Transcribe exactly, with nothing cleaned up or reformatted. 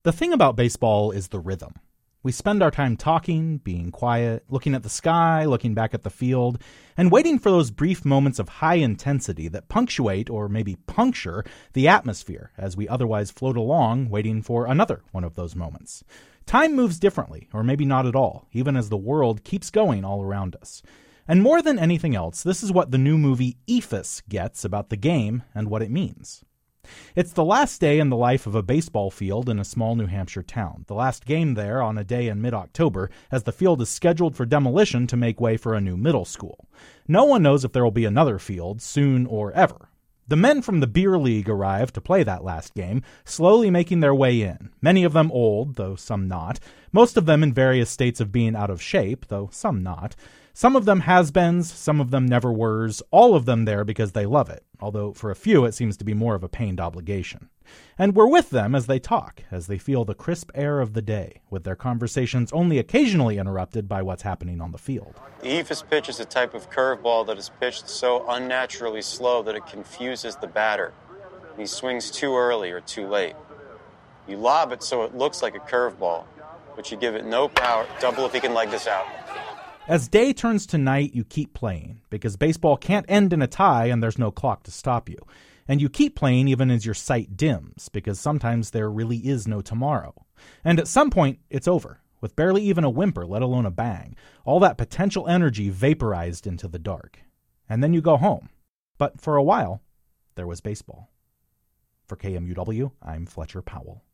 The thing about baseball is the rhythm. We spend our time talking, being quiet, looking at the sky, looking back at the field, and waiting for those brief moments of high intensity that punctuate or maybe puncture the atmosphere as we otherwise float along waiting for another one of those moments. Time moves differently, or maybe not at all, even as the world keeps going all around us. And more than anything else, this is what the new movie Eephus gets about the game and what it means. It's the last day in the life of a baseball field in a small New Hampshire town, the last game there on a day in mid-October, as the field is scheduled for demolition to make way for a new middle school. No one knows if there will be another field, soon or ever. The men from the beer league arrive to play that last game, slowly making their way in, many of them old, though some not, most of them in various states of being out of shape, though some not. Some of them has-beens, some of them never-weres, all of them there because they love it, although for a few it seems to be more of a pained obligation. And we're with them as they talk, as they feel the crisp air of the day, with their conversations only occasionally interrupted by what's happening on the field. The Eephus pitch is a type of curveball that is pitched so unnaturally slow that it confuses the batter. He swings too early or too late. You lob it so it looks like a curveball, but you give it no power. Double if he can leg this out. As day turns to night, you keep playing, because baseball can't end in a tie and there's no clock to stop you. And you keep playing even as your sight dims, because sometimes there really is no tomorrow. And at some point, it's over, with barely even a whimper, let alone a bang. All that potential energy vaporized into the dark. And then you go home. But for a while, there was baseball. For K M U W, I'm Fletcher Powell.